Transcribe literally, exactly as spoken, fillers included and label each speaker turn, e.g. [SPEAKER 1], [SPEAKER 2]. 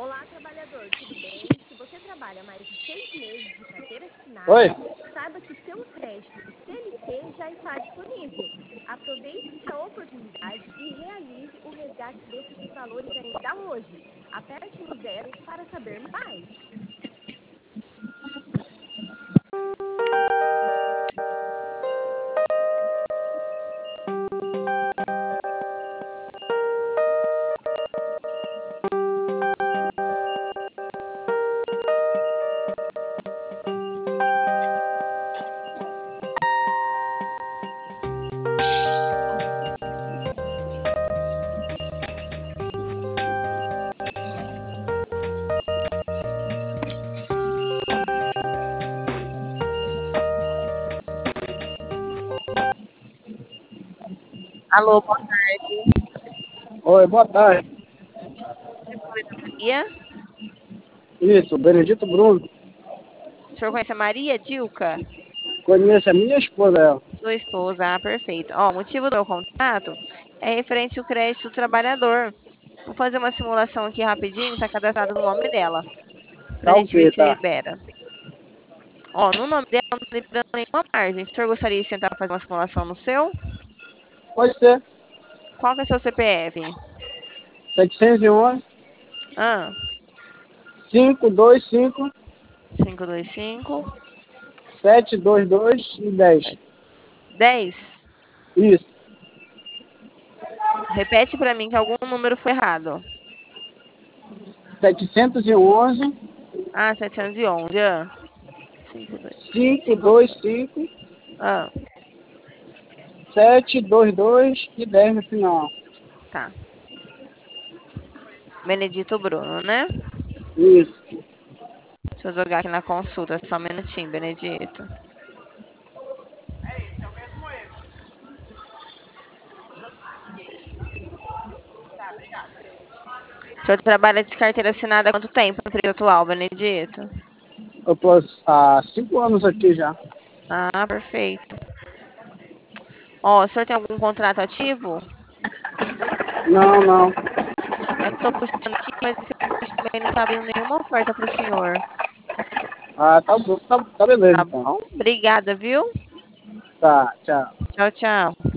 [SPEAKER 1] Olá, trabalhador, tudo bem? Se você trabalha mais de seis meses de carteira
[SPEAKER 2] Oi?
[SPEAKER 1] assinada, saiba que seu crédito do C L T já está disponível. Aproveite a oportunidade e realize o resgate desses valores ainda hoje. Aperte no zero para saber mais.
[SPEAKER 3] Alô, boa tarde.
[SPEAKER 2] Oi, boa tarde.
[SPEAKER 3] Maria?
[SPEAKER 2] Isso, Benedito Bruno.
[SPEAKER 3] O senhor conhece a Maria Dilca?
[SPEAKER 2] Conheço a minha esposa, ela.
[SPEAKER 3] Sua esposa, ah, perfeito. Ó, o motivo do meu contato é referente ao crédito do trabalhador. Vou fazer uma simulação aqui rapidinho, tá cadastrado no nome dela, pra
[SPEAKER 2] Tá
[SPEAKER 3] gente ver
[SPEAKER 2] ok,
[SPEAKER 3] se
[SPEAKER 2] tá.
[SPEAKER 3] libera. Ó, no nome dela não tá liberando nenhuma margem. O senhor gostaria de tentar fazer uma simulação no seu?
[SPEAKER 2] Pode ser.
[SPEAKER 3] Qual que é o seu C P F?
[SPEAKER 2] setecentos e onze,
[SPEAKER 3] Ah,
[SPEAKER 2] quinhentos e vinte e cinco,
[SPEAKER 3] cinco dois cinco,
[SPEAKER 2] setecentos e vinte e dois e dez.
[SPEAKER 3] dez.
[SPEAKER 2] Isso.
[SPEAKER 3] Repete pra mim que algum número foi errado.
[SPEAKER 2] setecentos e onze,
[SPEAKER 3] Ah, setecentos e onze. Ah, cinco dois.
[SPEAKER 2] quinhentos e vinte e cinco,
[SPEAKER 3] Ah,
[SPEAKER 2] setecentos e vinte e dois e dez no final.
[SPEAKER 3] tá. Benedito Bruno, né?
[SPEAKER 2] Isso.
[SPEAKER 3] Deixa eu jogar aqui na consulta, só um minutinho, Benedito. O senhor trabalha de carteira assinada há quanto tempo na empresa atual, Benedito?
[SPEAKER 2] Eu tô há cinco anos aqui já.
[SPEAKER 3] Ah, perfeito. Ó, o senhor tem algum contrato ativo?
[SPEAKER 2] Não, não.
[SPEAKER 3] É que eu tô puxando aqui, mas esse puxo também não tá abrindo nenhuma oferta pro senhor.
[SPEAKER 2] Ah, tá bom. Tá, tá beleza,
[SPEAKER 3] Tá
[SPEAKER 2] então.
[SPEAKER 3] bom? Obrigada, viu?
[SPEAKER 2] Tá, tchau.
[SPEAKER 3] Tchau, tchau.